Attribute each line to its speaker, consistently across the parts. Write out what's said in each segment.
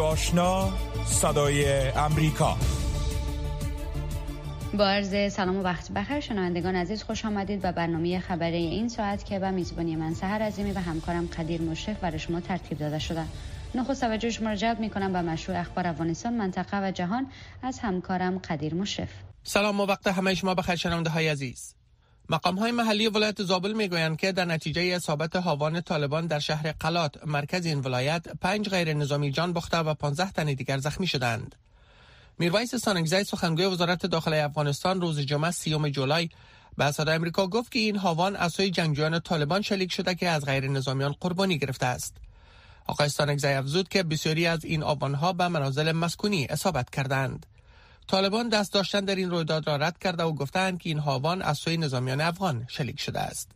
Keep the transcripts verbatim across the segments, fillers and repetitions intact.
Speaker 1: آشنا، صدای امریکا.
Speaker 2: با عرض سلام و وقت بخیر شنوندگان عزیز، خوش آمدید به برنامه خبری این ساعت که به میزبانی من سحر عظیمی و همکارم قدیر مشرف برای شما ترتیب داده شده. نخست توجه شما را جلب می‌کنم به مشروع اخبار افغانستان، منطقه و جهان از همکارم قدیر مشرف.
Speaker 3: سلام و وقت همه شما بخیر شنونده‌های عزیز. مقام‌های محلی ولایت زابل می‌گویند که در نتیجه اصابت هاوان طالبان در شهر قلات مرکز این ولایت پنج غیر نظامی جان باخته و پانزده تن دیگر زخمی شدند. میرویس سانگزی سخنگوی وزارت داخلی افغانستان روز جمعه سیوم جولای به صدای آمریکا گفت که این هاوان از سوی جنگجویان طالبان شلیک شده که از غیر نظامیان قربانی گرفته است. آقای سانگزی افزود که بسیاری از این آوانها به منازل مسکونی اصابت کردند. طالبان دست داشتن در این رویداد را رد کرده و گفتند که این هاوان از سوی نظامیان افغان شلیک شده است.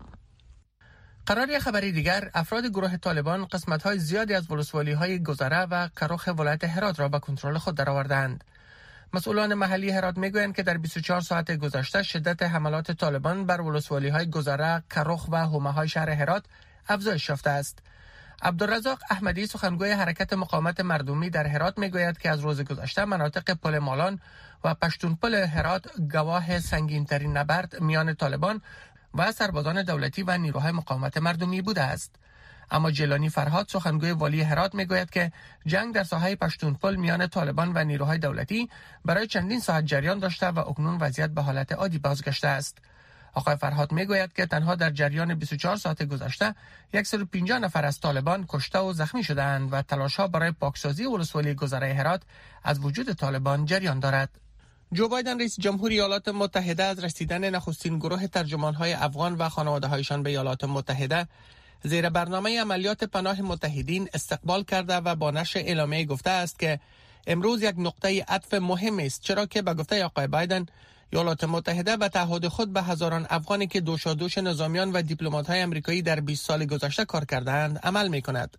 Speaker 3: قرار خبری دیگر، افراد گروه طالبان قسمت‌های زیادی از ولسوالی‌های گذره و کرخ ولایت هرات را به کنترل خود درآوردند. مسئولان محلی هرات میگویند که در بیست و چهار ساعت گذشته شدت حملات طالبان بر ولسوالی‌های گذره، کرخ و حومه‌های شهر هرات افزایش یافته است. عبدالرزاق احمدی سخنگوی حرکت مقاومت مردمی در هرات میگوید که از روز گذشته مناطق پل مالان و پشتونپل هرات گواه سنگین‌ترین نبرد میان طالبان و سربازان دولتی و نیروهای مقاومت مردمی بوده است. اما جیلانی فرهاد سخنگوی والی هرات میگوید که جنگ در ساحه پشتونپل میان طالبان و نیروهای دولتی برای چندین ساعت جریان داشته و اکنون وضعیت به حالت عادی بازگشته است. آقای فرهاد میگوید که تنها در جریان بیست و چهار ساعت گذشته صد و پنجاه نفر از طالبان کشته و زخمی شدند و تلاش‌ها برای پاکسازی ولسوالی گذره هرات از وجود طالبان جریان دارد. جو بایدن رئیس جمهوری ایالات متحده از رسیدن نخستین گروه ترجمان‌های افغان و خانواده‌هایشان به ایالات متحده زیر برنامه عملیات پناه متحدین استقبال کرده و با نشر اعلامیه گفته است که امروز یک نقطه عطف مهم است، چرا که به گفته آقای بایدن ایالات متحده به تعهد خود به هزاران افغانی که دوشادوش نظامیان و دیپلمات‌های آمریکایی در بیست سال گذشته کار کردند عمل می‌کند.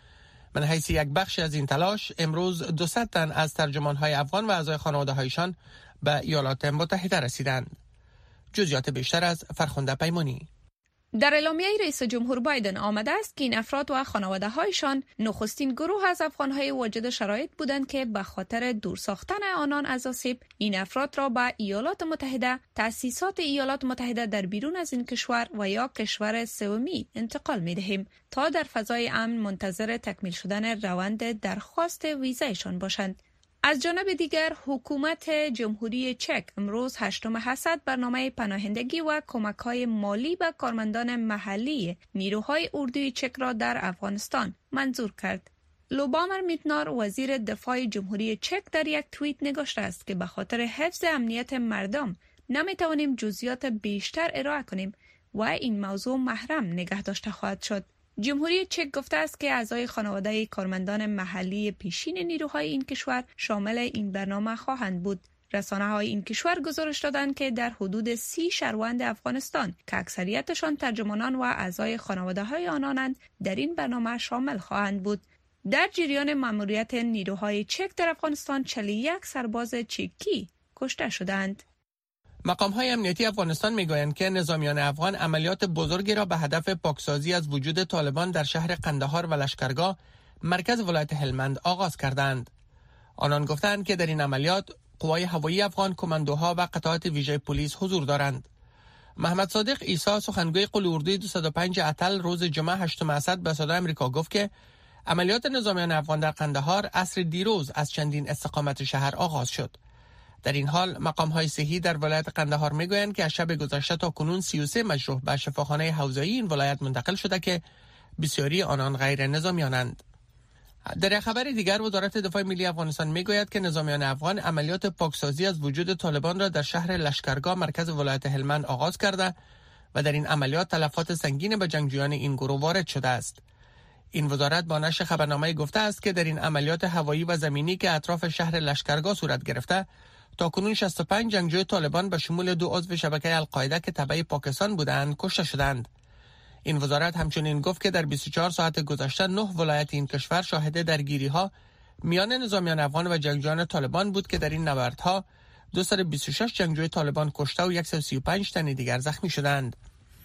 Speaker 3: من حیث یک بخش از این تلاش امروز دویست تن از ترجمان‌های افغان و اعضای خانواده‌هایشان به ایالات متحده رسیدند. جزئیات بیشتر از فرخنده پیمانی.
Speaker 4: در اعلامیه رئیس جمهور بایدن آمده است که این افراد و خانواده‌هایشان نخستین گروه از افغان‌های واجد شرایط بودند که به خاطر دور ساختن آنان از آسیب این افراد را به ایالات متحده، تأسیسات ایالات متحده در بیرون از این کشور و یا کشور سومی انتقال می‌دهیم تا در فضای امن منتظر تکمیل شدن روند درخواست ویزایشان باشند. از جانب دیگر حکومت جمهوری چک امروز هشتم حسد برنامه پناهندگی و کمک‌های مالی به کارمندان محلی نیروهای اردوی چک را در افغانستان منظور کرد. لوبامر میتنار وزیر دفاع جمهوری چک در یک توییت نگاشته است که به خاطر حفظ امنیت مردم نمیتوانیم جزئیات بیشتر ارائه کنیم و این موضوع محرم نگه داشته خواهد شد. جمهوری چک گفته است که اعضای خانواده کارمندان محلی پیشین نیروهای این کشور شامل این برنامه خواهند بود. رسانه‌های این کشور گزارش دادند که در حدود سی شهروند افغانستان که اکثریتشان ترجمانان و اعضای خانواده‌های آنانند در این برنامه شامل خواهند بود. در جریان مأموریت نیروهای چک در افغانستان چهل و یک سرباز چکی کشته شدند.
Speaker 3: مقام‌های امنیتی افغانستان می‌گویند که نظامیان افغان عملیات بزرگی را به هدف پاکسازی از وجود طالبان در شهر قندهار و لشکرگاه مرکز ولایت هلمند آغاز کردند. آنان گفتند که در این عملیات قوای هوایی افغان، کماندوها و قطعات ویژه پلیس حضور دارند. محمد صادق عیسی سخنگوی قول اردوی دویست و پنج اتل روز جمعه هشتم اسد به صدای آمریکا گفت که عملیات نظامیان افغان در قندهار عصر دیروز از چندین استقامت شهر آغاز شد. در این حال مقام‌های صحی در ولایت قندهار می‌گویند که از شب گذشته تا کنون سی و سه مجروح به شفاخانه حوزه‌ای این ولایت منتقل شده که بسیاری آنان غیر نظامیانند. در خبر دیگر وزارت دفاع ملی افغانستان می‌گوید که نظامیان افغان عملیات پاکسازی از وجود طالبان را در شهر لشکرگاه مرکز ولایت هلمند آغاز کرده و در این عملیات تلفات سنگین به جنگجویان این گروه وارد شده است. این وزارت با نشر خبرنامه گفته است که در این عملیات هوایی و زمینی که اطراف شهر لشکرگاه صورت گرفته تا کنون شصت و پنج جنگجوی طالبان به شمول دو عضو شبکه القاعده که تبع پاکستان بودند کشته شدند. این وزارت همچنین گفت که در بیست و چهار ساعت گذشته نه ولایت این کشور شاهد درگیری‌ها میان نظامیان افغان و جنگجویان طالبان بود که در این نبردها دویست و بیست و شش جنگجوی طالبان کشته و صد و سی و پنج تن دیگر زخمی شدند.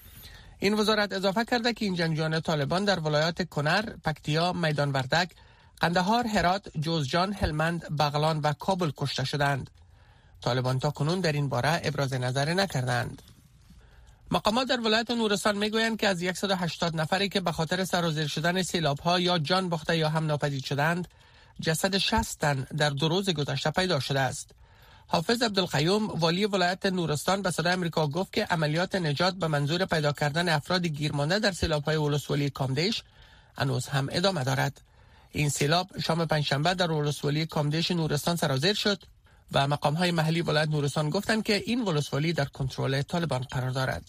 Speaker 3: این وزارت اضافه کرده که این جنگجویان طالبان در ولایات کنر، پکتیا، میدان وردک، قندهار، هرات، جوزجان، هلمند، بغلان و کابل کشته شدند. طالبان تا کنون در این باره ابراز نظر نکردند. مقامات در ولایت نورستان میگویند که از صد و هشتاد نفری که به خاطر سرازیر شدن سیلاب‌ها یا جان باخته یا هم ناپدید شدند، جسد شصت تن در دو روز گذشته پیدا شده است. حافظ عبدالقیوم والی ولایت نورستان به صدای آمریکا گفت که عملیات نجات به منظور پیدا کردن افراد گیرمانده در سیلاب‌های ولسوالی کامدیش هنوز هم ادامه دارد. این سیلاب شام پنجشنبه در ولسوالی کامدیش نورستان سرازیر شد و مقام‌های محلی ولایت نورستان گفتند که این ولسوالی در کنترل طالبان قرار دارد.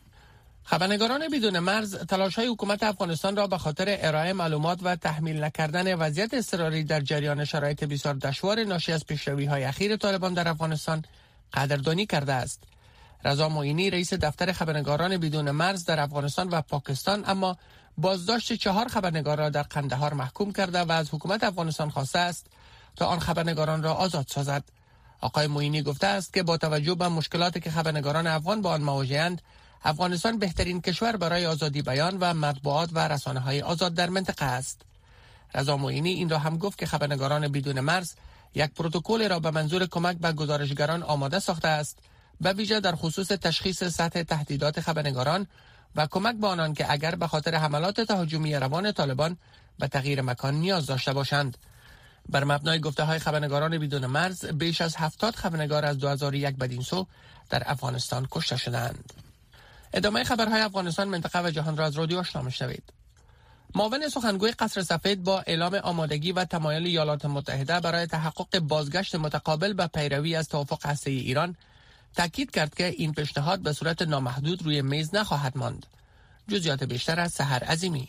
Speaker 3: خبرنگاران بدون مرز تلاش‌های حکومت افغانستان را به خاطر ارائه معلومات و تحمیل نکردن وضعیت اضطراری در جریان شرایط بسیار دشوار ناشی از پیشروی‌های اخیر طالبان در افغانستان قدردانی کرده است. رضا معینی رئیس دفتر خبرنگاران بدون مرز در افغانستان و پاکستان اما بازداشت چهار خبرنگار را در قندهار محکوم کرده و از حکومت افغانستان خواسته است تا آن خبرنگاران را آزاد سازد. آقای معینی گفته است که با توجه به مشکلاتی که خبرنگاران افغان با آن مواجه‌اند، افغانستان بهترین کشور برای آزادی بیان و مطبوعات و رسانه‌های آزاد در منطقه است. رضا معینی این را هم گفت که خبرنگاران بدون مرز یک پروتکل را به منظور کمک به گزارشگران آماده ساخته است، به ویژه در خصوص تشخیص سطح تهدیدات خبرنگاران و کمک به آنان که اگر به خاطر حملات تهاجمی روان طالبان به تغییر مکان نیاز داشته باشند. بر مبنای گفته‌های خبرنگاران بدون مرز بیش از هفتاد خبرنگار از دو هزار و یک بدین سو در افغانستان کشته شدند. ادامه خبرهای افغانستان، منطقه و جهان را از رادیو آشنا می‌شنوید. معاون سخنگوی قصر سفید با اعلام آمادگی و تمایل ایالات متحده برای تحقق بازگشت متقابل به پیروی از توافق هسته‌ای ایران تاکید کرد که این پیشنهاد به صورت نامحدود روی میز نخواهد ماند. جزئیات بیشتر از سحر عظیمی.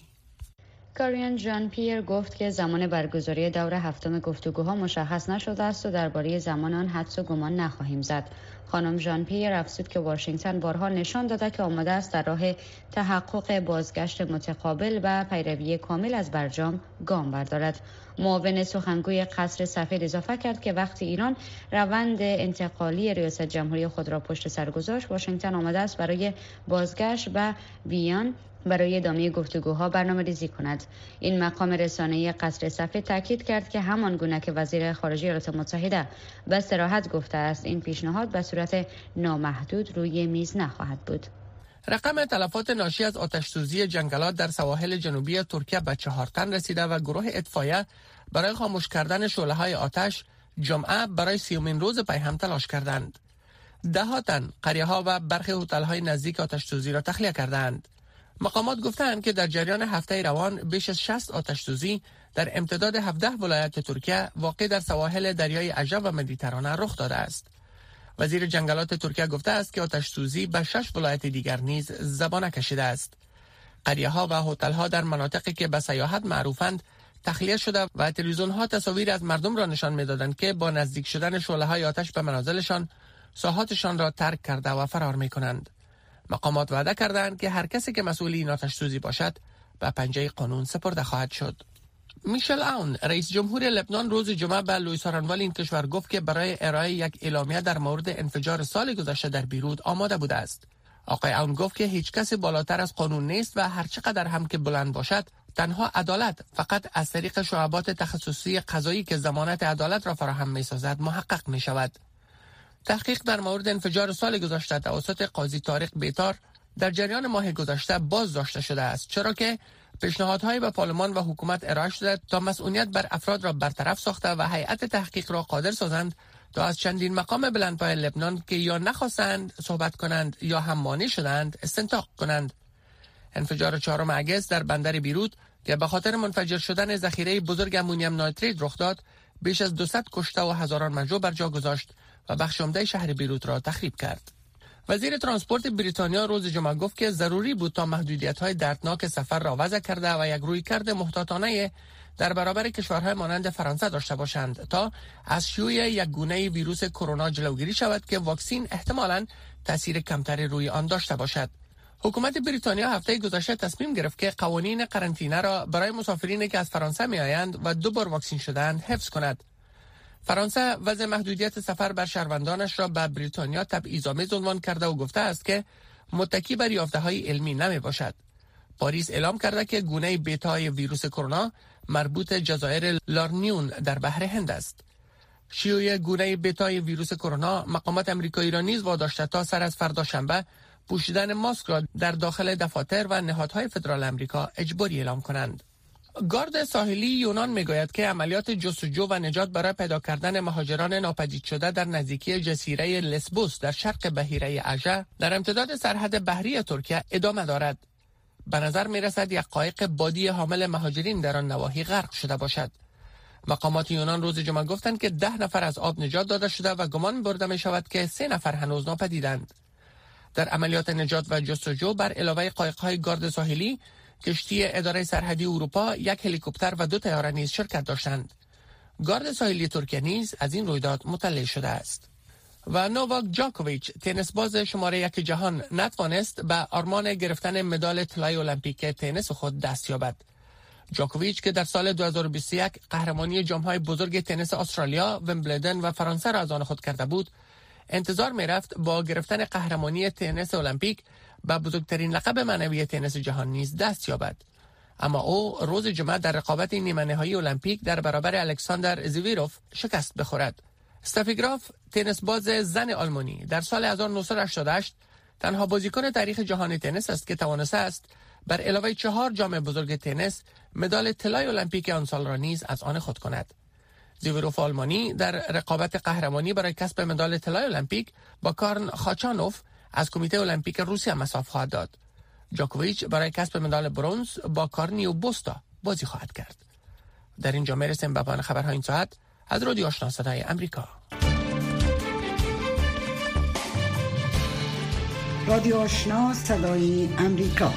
Speaker 2: کاریان ژان پیر گفت که زمان برگزاری دور هفتم گفتگوها مشخص نشده است و درباره زمان آن حدس و گمان نخواهیم زد. خانم ژان پیر افزود که واشنگتن بارها نشان داده که آماده است در راه تحقق بازگشت متقابل و پیروی کامل از برجام گام بردارد. معاون سخنگوی قصر سفید اضافه کرد که وقتی ایران روند انتقالی ریاست جمهوری خود را پشت سر گذاشت، واشنگتن آماده است برای بازگشت به وین برای ادامه گفتگوها برنامه ریزی کند. این مقام رسانه‌ای قصر سفید تاکید کرد که همان گونه که وزیر خارجه ایالات متحده به صراحت گفته است، این پیشنهاد به صورت نامحدود روی میز نخواهد بود.
Speaker 3: رقم تلفات ناشی از آتش‌سوزی جنگلات در سواحل جنوبی ترکیه به چهار تن رسیده و گروه اطفائیه برای خاموش کردن شعله‌های آتش جمعه برای سیومین روز پی هم تلاش کردند. ده ها تن قریه‌ها و برخی هتل‌های نزدیک آتش‌سوزی را تخلیه کردند. مقامات گفتند که در جریان هفته روان بیش از شصت آتش‌سوزی در امتداد هفده ولایت ترکیه واقع در سواحل دریای اژه و مدیترانه رخ داده است. وزیر جنگلات ترکیه گفته است که آتش‌سوزی به شش ولایت دیگر نیز زبانه کشیده است. قریه‌ها و هتل‌ها در مناطقی که به سیاحت معروفند تخلیه شده و تلویزیون‌ها تصاویر از مردم را نشان می‌دادند که با نزدیک شدن شعله‌های آتش به منازلشان ساحاتشان را ترک کرده و فرار می‌کنند. مقامات وعده کردند که هر کسی که مسئول این آتش‌سوزی باشد به پنجه قانون سپرده خواهد شد. میشل آون رئیس جمهور لبنان روز جمعه به لوئیس آرانوال این کشور گفت که برای ارائه یک اعلامیه در مورد انفجار سال گذشته در بیروت آماده بوده است. آقای آون گفت که هیچ کسی بالاتر از قانون نیست و هر چقدر هم که بلند باشد، تنها عدالت فقط از طریق شعبات تخصصی قضایی که ضمانت عدالت را فراهم می‌سازد محقق می‌شود. تحقیق در مورد انفجار سال گذشته توسط قاضی طارق بیطار در جریان ماه گذشته بازداشته شده است، چرا که پیشنهادهای به پارلمان و حکومت ارائه شده تا مسئولیت بر افراد را برطرف ساخته و هیئت تحقیق را قادر سازند تا از چندین مقام بلندپایه لبنان که یا نخواستند صحبت کنند یا هم مانع شدند استنتاق کنند. انفجار چهارم اگست در بندر بیروت که به خاطر منفجر شدن ذخیره بزرگ امونیم نیتریت رخ داد، بیش از دویست کشته و هزاران مجروح بر جا گذاشت و بخش عمده شهر بیروت را تخریب کرد. وزیر ترانسپورت بریتانیا روز جمعه گفت که ضروری بود تا محدودیت‌های دردناک سفر را وضع کرده و یک رویکرد محتاطانه در برابر کشورهای مانند فرانسه داشته باشند تا از شیوع یک گونه ویروس کرونا جلوگیری شود که واکسن احتمالاً تاثیر کمتری روی آن داشته باشد. حکومت بریتانیا هفته گذشته تصمیم گرفت که قوانین قرنطینه را برای مسافرینی که از فرانسه می‌آیند و دو بار واکسن شده‌اند حفظ کند. فرانسه وضع محدودیت سفر بر شهروندانش را به بریتانیا تبعیض‌آمیز عنوان کرده و گفته است که متکی بر یافته‌های علمی نمی باشد. پاریس اعلام کرده که گونه بتا ویروس کرونا مربوط جزایر لارنیون در بحر هند است. شیوع گونه بتای ویروس کرونا مقامات آمریکایی را نیز واداشته تا سر از فردا شنبه پوشیدن ماسک را در داخل دفاتر و نهادهای فدرال آمریکا اجباری اعلام کنند. گارد ساحلی یونان میگوید که عملیات جستجو و نجات برای پیدا کردن مهاجران ناپدید شده در نزدیکی جزیره لسبوس در شرق بحیره اژه در امتداد سرحد بحری ترکیه ادامه دارد. به نظر می رسد یک قایق بادی حامل مهاجرین در آن نواحی غرق شده باشد. مقامات یونان روز جمعه گفتند که ده نفر از آب نجات داده شده و گمان برده می شود که سه نفر هنوز ناپدیدند. در عملیات نجات و جستجو بر علاوه قایق‌های گارد ساحلی، کشتی اداره سرحدی اروپا، یک هلیکوپتر و دو طیاره نیز شرکت داشتند. گارد ساحلی ترکیه نیز از این رویداد مطلع شده است. و نوواک جاکوویچ، تنیس باز شماره یک جهان، نتوانست به آرمان گرفتن مدال طلای المپیک تنیس خود دست یابد. جاکوویچ که در سال دو هزار و بیست و یک قهرمانی جام‌های بزرگ تنیس استرالیا، ویمبلدن و فرانسه را از آن خود کرده بود، انتظار می‌رفت با گرفتن قهرمانی تنیس المپیک به بزرگترین لقب معنوی تنیس جهان نیز دست یابد. اما او روز جمعه در رقابت نیمه نهایی المپیک در برابر الکساندر زویروف شکست بخورد. استفی گراف، تنیس باز زن آلمانی، در سال هزار و نهصد و هشتاد و هشت تنها بازیکن تاریخ جهان تنیس است که توانسته است بر علاوه چهار جام بزرگ تنیس مدال طلای المپیک آن سال را نیز از آن خود کند. زویروف آلمانی در رقابت قهرمانی برای کسب مدال طلای المپیک با کارن خاچانوف از کمیته المپیک روسیه مصاف خواهد داد. جاکوویچ برای کسب مدال برنز با کارنیو بوستا بازی خواهد کرد. در اینجا میرسیم به پایان خبرهای این ساعت از رادیو آشنا صدای امریکا.
Speaker 5: رادیو آشنا صدای امریکا،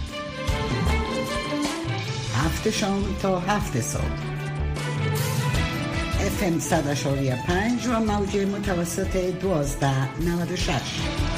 Speaker 5: هفت شام تا هفت صبح، اف ام صد و پنج و موج متوسط دوازده نود و شش.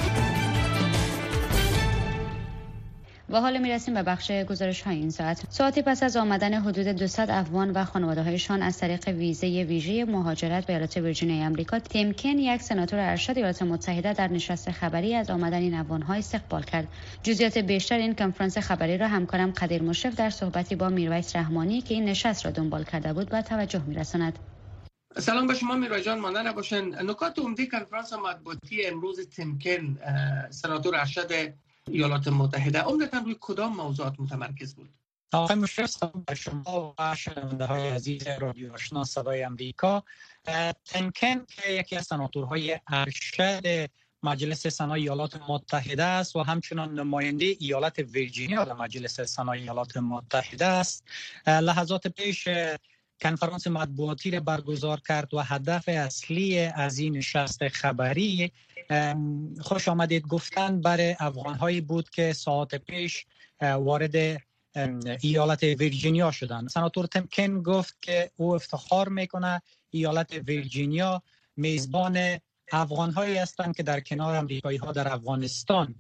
Speaker 2: و حالا میرسیم به بخش گزارش های این ساعت. ساعتی پس از آمدن حدود دویست افغان و خانواده هایشان از طریق ویزه ویژه مهاجرت به ایالات ویرجینیای آمریکا، تیم کن، یک سناتور ارشد ایالات متحده، در نشست خبری از آمدن این افغان ها استقبال کرد. جزئیات بیشتر این کنفرانس خبری را همکارم قدیر مشرف در صحبتی با میرویس رحمانی که این نشست را دنبال کرده بود به توجه میرساند.
Speaker 3: سلام به شما میرویس جان، مانده نباشین. نکات عمده کنفرانس مطبوعاتی امروز تیم کن، سناتور ارشد ایالات متحده، عمدتاً روی کدام موضوعات متمرکز بود؟
Speaker 6: آقای مشرف، سلام به شما و شنونده های عزیز رادیو آشنا صدای امریکا. تیم کن که یکی از سناتورهای ارشد مجلس سنای ایالات متحده است و همچنان نماینده ایالت ویرجینیا در مجلس سنای ایالات متحده است، لحظات پیش کنفرانس مطبوعاتی را برگزار کرد و هدف اصلی از این نشست خبری خوش آمدید گفتن برای افغان‌هایی بود که ساعت پیش وارد ایالت ویرجینیا شدند. سناتور تیم کن گفت که او افتخار میکنه ایالت ویرجینیا میزبان افغان‌هایی هستند که در کنار امریکایی‌ها در افغانستان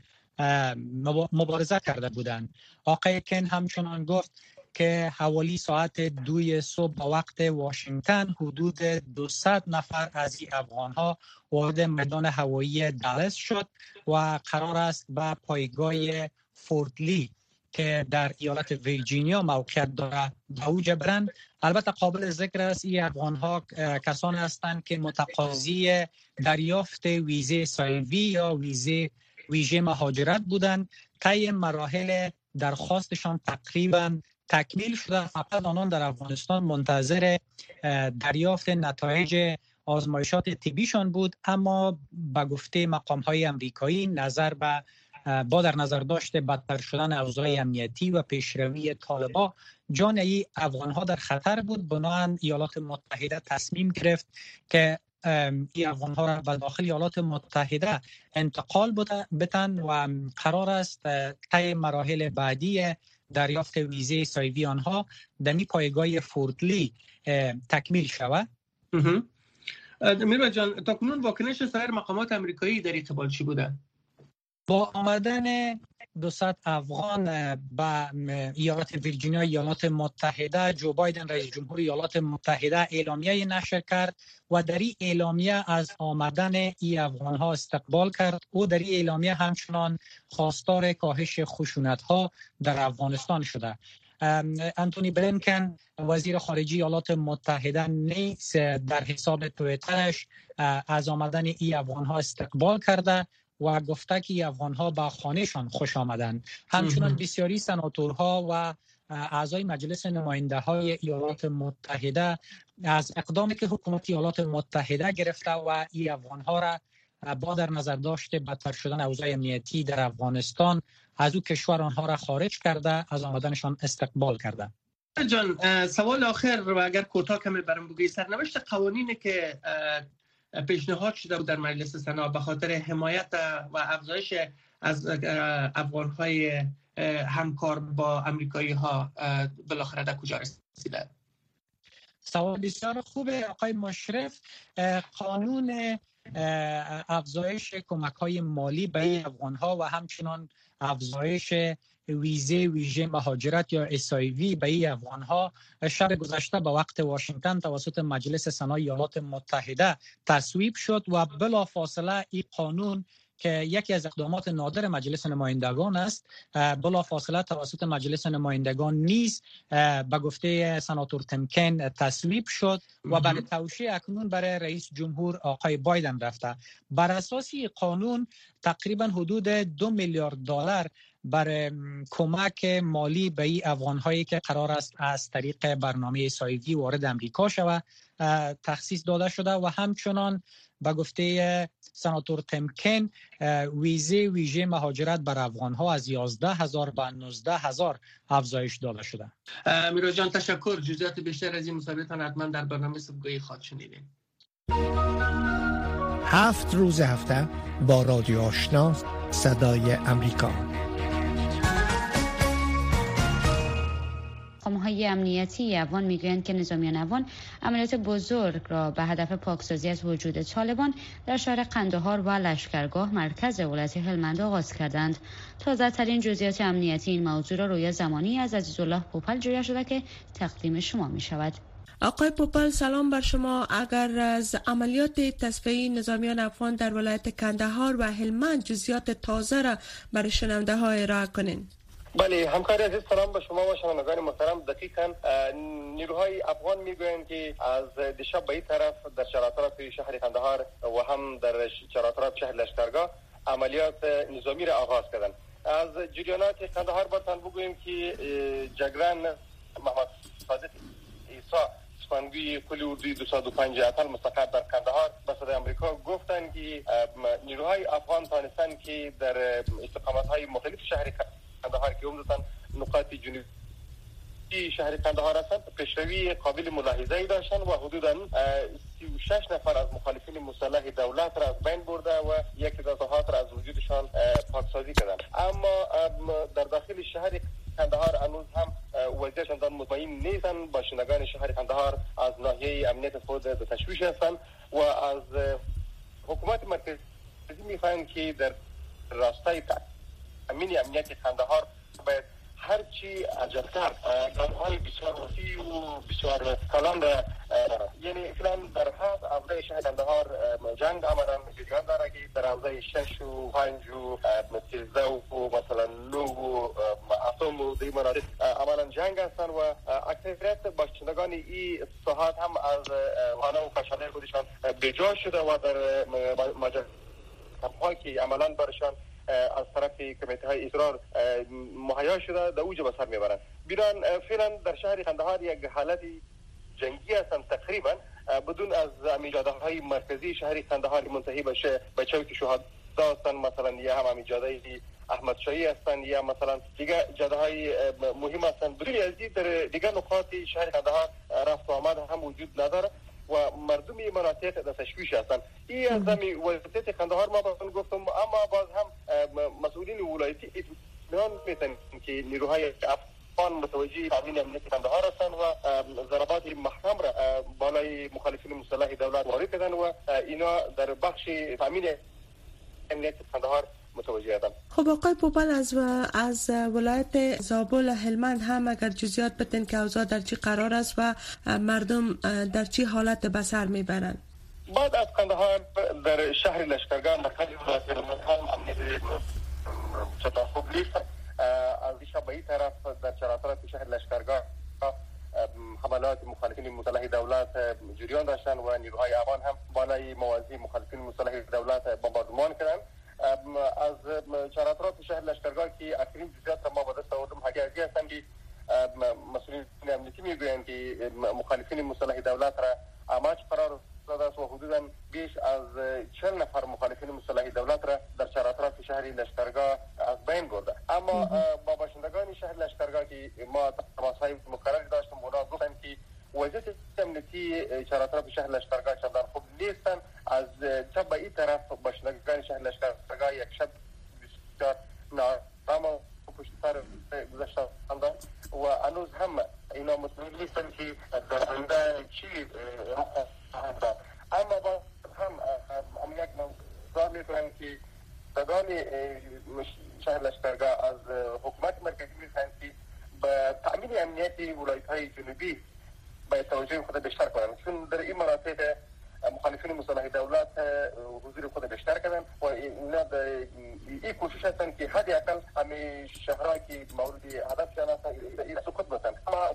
Speaker 6: مبارزه کرده بودند. آقای کن همچنان گفت که حوالی ساعت دوی صبح به وقت واشنگتن حدود دویست نفر از این افغان‌ها وارد میدان هوایی دالاس شد و قرار است به پایگاه فورت لی که در ایالت ویرجینیا موقعیت دارد به اوج برند. البته قابل ذکر است این افغان‌ها کسانی هستند که متقاضی دریافت ویزه سایوی یا ویزه ویژه مهاجرت بودند. طی مراحل درخواستشان تقریباً تکمیل شده، فقط آنان در افغانستان منتظر دریافت نتایج آزمایشات طبیشان بود. اما به گفته مقام‌های امریکایی نظر به با در نظر داشته بدتر شدن اوضاع امنیتی و پیشروی طالبان، جان ای افغان‌ها در خطر بود. بنابراین ایالات متحده تصمیم گرفت که این افغان‌ها را به داخل ایالات متحده انتقال بدن و قرار است طی مراحل بعدی دریافت ویزه سایوی آنها در می پایگاه فورت لی تکمیل شود.
Speaker 3: میرویس جان، تاکنون واکنش سایر مقامات امریکایی در این قبال چی بوده؟
Speaker 6: با آمدن دویست افغان به ایالات ویرجینیا ایالات متحده، جو بایدن رئیس جمهور ایالات متحده اعلامیه نشر کرد و در این اعلامیه از آمدن این افغان ها استقبال کرد. او در این اعلامیه همچنان خواستار کاهش خشونت ها در افغانستان شده. انتونی بلینکن وزیر خارجه ایالات متحده نیز در حساب توییترش از آمدن ای افغان‌ها استقبال کرده و گفته که ای افغان‌ها به خانهشان خوش آمدند. همچنان بسیاری سناتورها و اعضای مجلس نماینده های ایالات متحده از اقدامی که حکومت ایالات متحده گرفته و ای افغان‌ها را با در نظر داشته بدتر شدن اوضاع امنیتی در افغانستان از او کشور آنها را خارج کرده، از آمدنشان استقبال کرده.
Speaker 3: جان، سوال آخر و اگر کوتاه کمی برام بگویی، سرنوشت قوانینی که پیشنهاد شده بود در مجلس سنا به خاطر حمایت و افزایش از افغان‌های همکار با امریکایی ها بالاخره در کجا رسیده؟
Speaker 6: سوال بسیار خوبه آقای مشرف. قانون افزایش کمک‌های مالی به افغان‌ها و همچنان افزایش ویزه ویژه مهاجرت یا اس آی وی به ای افغان‌ها شب گذشته به وقت واشنگتن توسط مجلس سنا ایالات متحده تصویب شد و بلافاصله این قانون که یکی از اقدامات نادر مجلس نمایندگان است بلافاصله توسط مجلس نمایندگان نیز به گفته سناتور تیم کین تصویب شد و برای توشیح اکنون برای رئیس جمهور آقای بایدن رفته. بر اساس این قانون تقریبا حدود دو میلیارد دلار برای کمک مالی به این افغان‌هایی که قرار است از طریق برنامه اسایوی وارد امریکا شود تخصیص داده شده و همچنان به گفته سناتور تیم کین ویزه ویژه مهاجرت بر افغان‌ها از یازده هزار به نوزده هزار افزایش داده شده.
Speaker 3: میرا جان تشکر. جزئیات بیشتر از این مصاحبه‌تان حتما در برنامه صبحگاهی خواهد شنیدیم.
Speaker 7: هفت روز هفته با رادیو آشنا صدای امریکا.
Speaker 2: های امنیتی افغان میگویند که نظامیان افغان عملیات بزرگ را به هدف پاکسازی از وجود طالبان در شهر قندهار و لشکرگاه مرکز ولایت هلمند آغاز کردند. تازه ترین جزئیات امنیتی این موضوع را رویا زمانی از عزیزالله پوپل جویا شده که تقدیم شما می شود.
Speaker 8: آقای پوپل سلام بر شما. اگر از عملیات تصفیه نظامیان افغان در ولایت قندهار و هلمند جزئیات تازه را برای شنونده ها ارائه کنین.
Speaker 9: بله همکار عزیز سلام به شما و شنوندگان محترم. دقیقاً نیروهای افغان میگویند که از دیشب به این طرف در چهارطرف شهر قندهار و هم در چهارطرف شهر لشکرگاه عملیات نظامی را آغاز کردند. از جریانات قندهار برتان بگوییم که جگران محمد صادق عیسی سخنگوی کل اردوی دویست و پنج اتل مستقر در قندهار به صدای آمریکا گفتند که نیروهای افغان توانستند که در استقامت‌های مختلف شهر قندهار که عمدتاً نقاط جنوبی شهر قندهار هستند پیشروی قابل ملاحظه‌ای داشتند و حدوداً سی و شش نفر از مخالفین مسلح دولت را از بین برده و یک تعداد را از وجودشان پاکسازی کردند. اما در داخل شهر قندهار هنوز هم وضعیت چندان مطمئن نیستند. باشندگان شهر قندهار از ناحیه امنیت خود در تشویش هستند و از حکومت مرکزی می‌خواهند که در راستای امنیت امنیت قندهار باید هرچی عجلتر گام‌های بسیار وسیع و بسیار کلان یعنی فعلا در هفت حوزه شهر قندهار جنگ آمدن جریان داره که در حوزه شش و پنج و سیزده و مثلا نه و هفتم و دی مناطق عملا جنگ هستن و اکثریت باشندگان این ساحات هم از خانه و فشانه خودشان بجا شده و در مجلس هایی که عملا برشان از طرف کمیته های اصرار مهیا شده در اوج به سر میبرند. بیران فعلا در شهر قندهار یک حالت جنگی هستند تقریبا بدون از امیجاده های مرکزی شهر قندهار منتهی بشه به چوک شهدا هستند، مثلا یا هم امیجاده احمد شاهی هستند یا مثلا دیگه جاده های مهم هستند. بدون از این در دیگه نقاط شهر قندهار رفت و آمد هم وجود نداره و مردم این مناطق در تشویش هستند. این از همی وضعیت قندهار ما بازم گفتم، اما باز هم مسئولین ولایتی اطمینان میتن که نیروهای افغان متوجه تامین امنیت قندهار هستند و ضربات محکم را بالای مخالفین مسلح دولت وارد کردن و اینا در بخش تامین امنیت قندهار متوجه هستند.
Speaker 8: خب آقای پوپل از و از ولایت زابل هلمند هم اگر جزئیات بتن که اوضاع در چی قرار است و مردم در چی حالت به سر میبرند؟
Speaker 9: بعد از قندهار در شهر لشکرگاه مرکز ولایت هلمند هم امنیت چطور خوب نیست. از دیشب به این طرف در چهارطرف شهر لشکرگاه حملات مخالفین مسلح دولت جریان داشتن و نیروهای افغان هم بالای موازی مخالفین مسلح دولت بمباردمان کردند. از چهارطرف شهر لشکرگاه که اکثرین جزئیات ما به دست آوردم حقیقی هستند که مسئولین امنیتی میگویند که مخالفین مسلح دولت را اماج قرار داده است و حدوداً بیش از چهل نفر مخالفین مسلح دولت را در چهارطرف شهر لشکرگاه از بین برده. اما با باشندگان شهر لشکرگاه که ما تماس‌های مکرری داشتیم اونا گفتند که وضعیت امنیتی چهارطرف شهر لشکرگاه چندان خوب نیستند. از شب به این طرف باشندگان شهر لشکرگاه یک شب بسیار نارام و پشت سر گذشتند و هنوز هم اینا مطمئن نیستند که در آینده چی رخ خواهد داد. اما با هم هم یک موضوع میکنند که دادان شهر لشکرگاه از حکومت مرکزی میخواهند که به تأمین امنیتی ولایت‌های جنوبی به توجه خود بیشتر کنند، چون در این مناطق مخالفین مسلح دولت حضور خود بیشتر کردن و اینا این کوشش هستند که حد اقل همه شهرهایی که مورد هدف شدن هستند این سقوط بسن. اما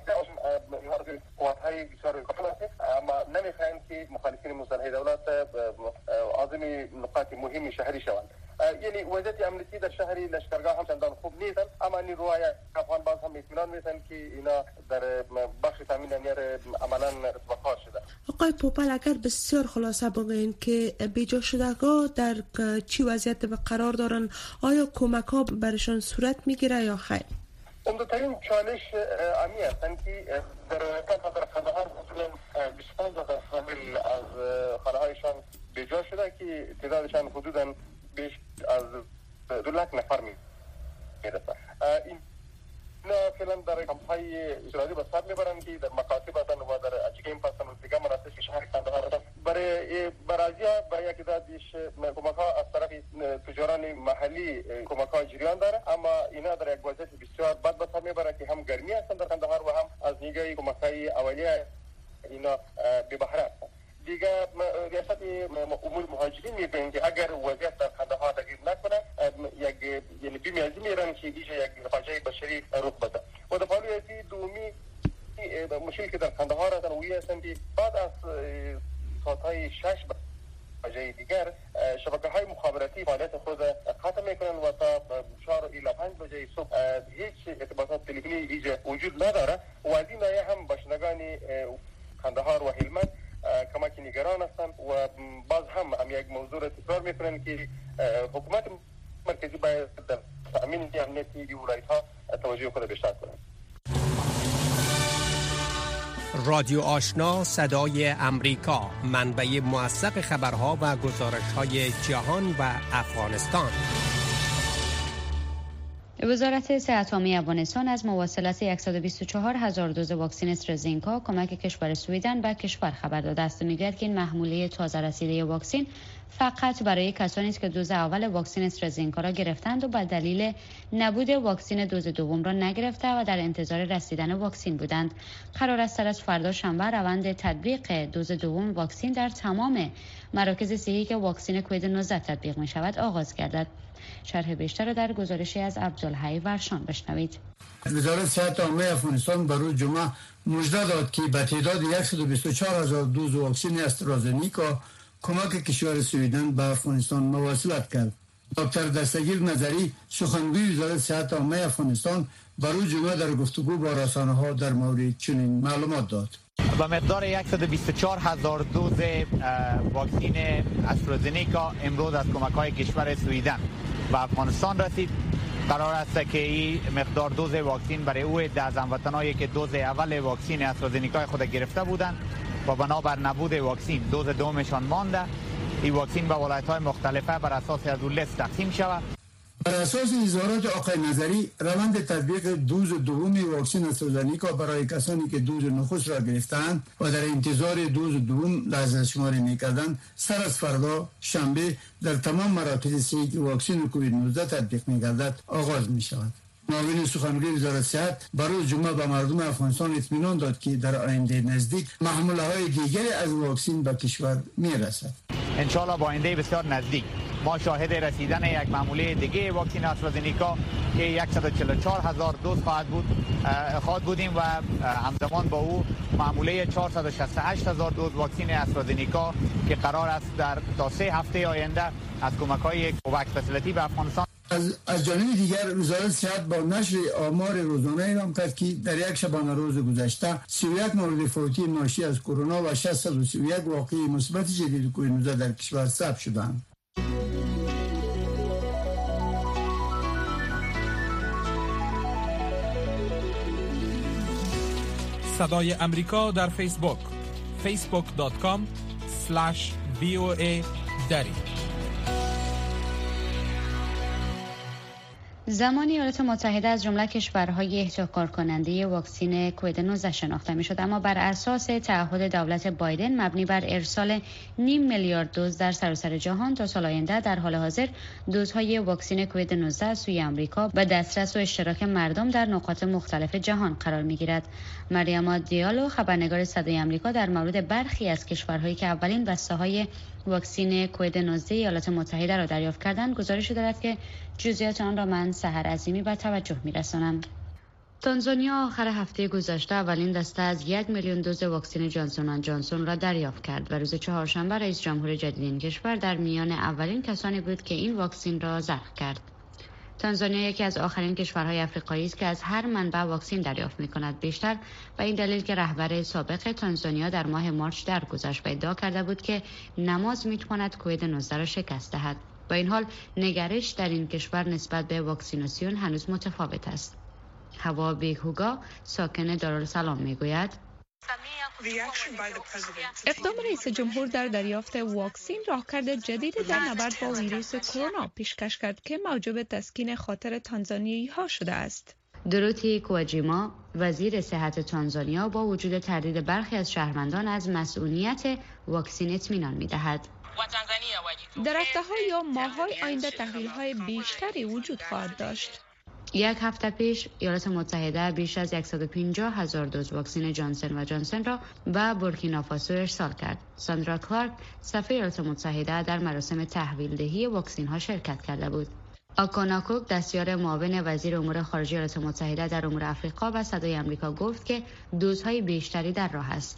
Speaker 9: قوت‌های بسیار کافی هست، اما نمیخواهند که مخالفین مسلح دولت عازم نقاط مهم شهری شوند. یعنی وضعیت امنیتی در شهر لشکرگاه هم چندان خوب نیست، اما نیروهای افغان باز هم اطمینان میدن که اینا در بخش تامین امنیت عملا رسوخوار شده.
Speaker 8: آقای پوپل، اگر بسیار خلاصه بگوین که بیجا شدگاه در چی وضعیت به قرار دارن، آیا کمک ها برشان صورت میگیره یا خیر؟
Speaker 9: عمدترین چالش امی هستند که در ولایت در قندهار حدود بیست و پنج هزار فامیل از خانه هایشان بیجا شده که تعدادشان حدوداً بیش از دو لک نفر میرسه. این اینا فعلا در کمپ‌های اجرایی به سر میبرند که در مکاتب هستند و در اجکیم هستند و دیگر مناطق شهر قندهار هستند. برای برازیا با یک عددش کمک ها از طرف تجاران محلی کمک ها جریان داره، اما اینا در یک وضعیت بسیار بد به سر میبرند که هم گرمی هستند در قندهار و هم از نگاه کمک های اولیه اینا بی بهره هستند. دیگه ریاست امور مهاجرین میگن که اگر وضعیت در قندهار تغییر نکنه یک یعنی بیمیازی میرن که دیگه یک فاجعه بشری رخ بده. و در پالیسی دومی مشکلی که در قندهار هستن وی هستن که بعد از ساعتهای شش بجه دیگر شبکه های مخابراتی فعالیت خود ختم میکنن و تا چهار الی پنج بجه صبح هیچ ارتباطات تلفنی ایجا وجود نداره و از این ناحیه هم باشندگان قندهار و هلمند کمک نگران هستند و باز هم هم یک موضوع را تکرار میکنن که حکومت مرکزی باید در تأمین امنیتی ولایت‌ها توجه خود بیشتر کنند.
Speaker 7: رادیو آشنا صدای امریکا، منبع موثق خبرها و گزارش‌های جهان و افغانستان.
Speaker 2: وزارت صحت عامه افغانستان از مواصلت صد و بیست و چهار هزار دوز واکسن استرازینکا کمک کشور سویدن به کشور خبر داده است. میگوید که این محموله تازه رسیده واکسن فقط برای کسانی است که دوز اول واکسن استرازینکا را گرفتند و به دلیل نبود واکسن دوز دوم را نگرفته و در انتظار رسیدن واکسن بودند. قرار است از فردا شنبه روند تطبیق دوز دوم واکسن در تمام مراکز صحی که واکسن کووید نوزده تطبیق می شود آغاز گردد. شرح بیشتر را در گزارشی از عبدالحی ورشان بشنوید.
Speaker 10: وزارت صحت عامه افغانستان بر روز جمعه مژده داد که به تعداد صد و بیست و چهار هزار دوز واکسن استرازنیکا کمک کشور سویدن به افغانستان مواصلت کرد. دکتر دستگیر نظری سخنگوی وزارت صحت عامه افغانستان بر روز جمعه در گفتگو با رسانه‌ها در مورد چنین معلومات داد.
Speaker 11: با مقدار صد و بیست و چهار هزار دوز واکسن استرازنیکا امروز از کمک‌های کشور سویدن به افغانستان رسید. قرار است که این مقدار دوز واکسن برای او ده از هموطنانی که دوز اول واکسن استرازنیکا خود گرفته بودند و بنابر نبود واکسن دوز دومشان مانده، این واکسن به ولایت‌های مختلفه بر اساس از اون لیست تقسیم شود.
Speaker 10: بر اساس اظهارات آقای نظری، روند تطبیق دوز دومی واکسن استرازنیکا برای کسانی که دوز نخست را گرفتند و در انتظار دوز دوم لحظه شماری می‌کردند سر از فردا شنبه در تمام مراکز صحی که واکسن کووید نوزده تطبیق می‌گردد آغاز می‌شود. معاون سخنگوی وزارت صحت برای جمعه به مردم افغانستان اطمینان داد که در آینده نزدیک محموله های دیگری از واکسن به کشور میرسد.
Speaker 11: ان شاء الله با آینده بسیار نزدیک ما شاهد رسیدن یک معموله دیگه واکسن استرازنیکا که صد و چهل و چهار هزار دوز خواهد بود خواهد بودیم و همزمان با او معموله چهارصد و شصت و هشت هزار دوز واکسن استرازنیکا که قرار است در تا سه هفته آینده از کمک‌های کوواکس فسیلیتی به افغانستان.
Speaker 10: از, از جانب دیگر وزارت صحت با نشر آمار روزانه اعلام کرد که در یک شبانه روز گذشته سی و یک مورد فوتی ناشی از کرونا و ششصد و سی و یک واقعه مثبت جدید کووید نوزده در کشور ثبت شدند.
Speaker 1: صدای امریکا در فیسبوک فیسبوک دات کام اسلش وی او ای دری.
Speaker 2: زمانی ایالات متحده از جمله کشورهای احتکار کننده واکسن کووید نوزده شناخته می شد، اما بر اساس تعهد دولت بایدن مبنی بر ارسال نیم میلیارد دوز در سراسر جهان تا سال آینده، در حال حاضر دوزهای واکسن کووید نوزده از سوی آمریکا به دسترس و اشتراک مردم در نقاط مختلف جهان قرار می گیرد. مریم دیالو، خبرنگار صدای آمریکا، در مورد برخی از کشورهایی که اولین بسته‌های واکسن کووید نوزده ایالات متحده را دریافت کردند گزارش دارد که جزئیات آن را من سحر عظیمی به توجه می‌رسانم. تانزانیا آخر هفته گذشته اولین دسته از یک میلیون دوز واکسن جانسون اند جانسون را دریافت کرد و روز چهارشنبه رئیس جمهور جدید این کشور در میان اولین کسانی بود که این واکسن را زرع کرد. تانزانیا یکی از آخرین کشورهای آفریقایی است که از هر منبع واکسن دریافت می‌کند، بیشتر به این دلیل که رهبر سابق تانزانیا در ماه مارچ درگذشت و ادعا کرده بود که نماز می‌تواند کووید نوزده را شکست دهد. با این حال نگرش در این کشور نسبت به واکسیناسیون هنوز متفاوت است. هوا بیگهوگا، ساکن دارالسلام، میگوید
Speaker 4: اقدام رئیس جمهور در دریافت واکسن راهکرد جدید در نبرد با ویروس کرونا پیشکش کرد که موجب تسکین خاطر تانزانیایی ها شده است.
Speaker 2: دروتی کوواجیما، وزیر صحت تانزانیا، با وجود تردید برخی از شهروندان از مسئولیت واکسن اطمینان می‌دهد.
Speaker 4: در هفته‌ها یا ماه‌های آینده تحویل‌های بیشتری وجود خواهد داشت.
Speaker 2: یک هفته پیش ایالات متحده بیش از صد و پنجاه هزار دوز واکسن جانسون و جانسون را به بورکینافاسو ارسال کرد. ساندرا کلارک، سفیر ایالات متحده، در مراسم تحویل دهی واکسن ها شرکت کرده بود. آکوناکوک، دستیار معاون وزیر امور خارجه ایالات متحده در امور آفریقا، و صدای آمریکا گفت که دوزهای بیشتری در راه است.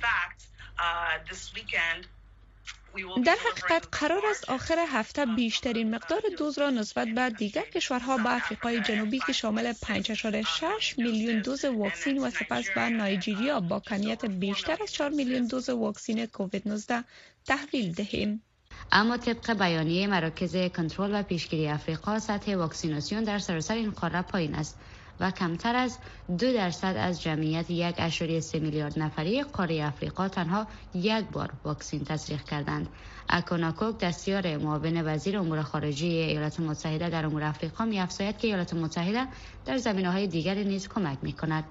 Speaker 4: در حقیقت قرار است آخر هفته بیشترین مقدار دوز را نسبت به دیگر کشورها به آفریقای جنوبی که شامل پنج اشاره شش میلیون دوز واکسن و سپس به نایجیریا با کمیت بیشتر از چهار میلیون دوز واکسن کووید نوزده تحویل دهیم.
Speaker 2: اما طبق بیانیه مراکز کنترل و پیشگیری آفریقا، سطح واکسیناسیون در سراسر این قاره پایین است و کمتر از دو درصد از جمعیت یک اشاره سه میلیارد نفری قاره آفریقا تنها یک بار واکسن تصدیق کردند. اکوناکوک، دستیار معاون وزیر امور خارجه ایالات متحده در امور آفریقا، می‌افزاید که ایالات متحده در زمینه‌های دیگری نیز کمک می‌کند.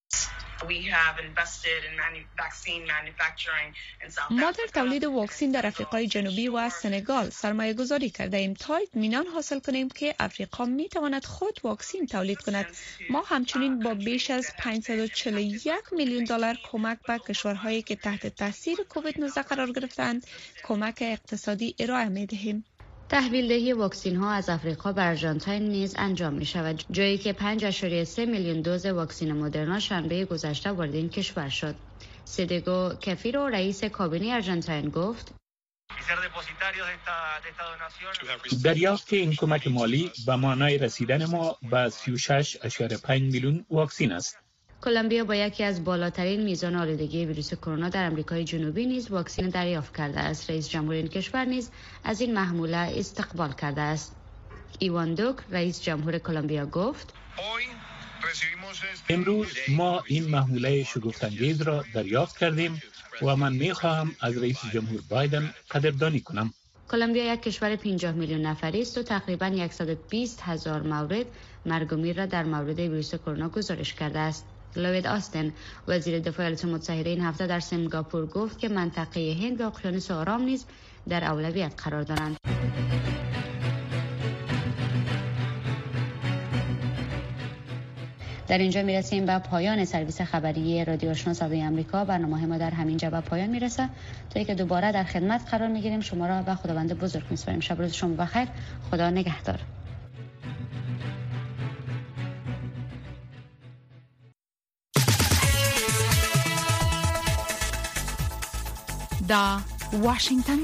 Speaker 4: ما در تولید واکسن در آفریقای جنوبی و سنگال سرمایه گذاری کرده ایم تا اطمینان حاصل کنیم که آفریقا می تواند خود واکسن تولید کند. ما همچنین با بیش از پانصد و چهل و یک میلیون دلار کمک به کشورهایی که تحت تاثیر کووید نوزده قرار گرفتند کمک اقتصادی ارائه می دهیم.
Speaker 2: تحویل دهی واکسن ها از آفریقا به آرژانتین نیز انجام می شود، جایی که پنج اشاره سه میلیون دوز واکسن مدرنا شنبه گذشته وارد این کشور شد. سیدگو کفیرو، رئیس کابینه آرژانتین، گفت
Speaker 12: دریافت این کمک مالی به معنای رسیدن ما به سی و شش اشاره پنج میلیون واکسن است.
Speaker 2: کلمبیا با یکی از بالاترین میزان آلودگی ویروس کرونا در آمریکای جنوبی نیز واکسن دریافت کرده است. رئیس جمهور این کشور نیز از این محموله استقبال کرده است. ایوان دوک، رئیس جمهور کلمبیا، گفت
Speaker 12: امروز ما این محموله شگفت‌انگیز را دریافت کردیم و من می‌خواهم از رئیس جمهور بایدن قدردانی کنم.
Speaker 2: کلمبیا یک کشور پنجاه میلیون نفری است و تقریباً صد و بیست هزار مورد مرگ و میر را در مورد ویروس کرونا گزارش کرده است. لوید آستن، وزیر دفاع ایالات متحده، این هفته در سنگاپور گفت که منطقه هند و اقیانوس آرام نیز در اولویت قرار دارند. در اینجا میرسیم به پایان سرویس خبری رادیو آشنا صدای آمریکا. برنامه ما در همین جا به پایان میرسه. تا اینکه دوباره در خدمت قرار میگیریم شما را به خداوند بزرگ میسپاریم. شب روز شما بخیر. خدا نگهدار.
Speaker 13: دا واشنگتن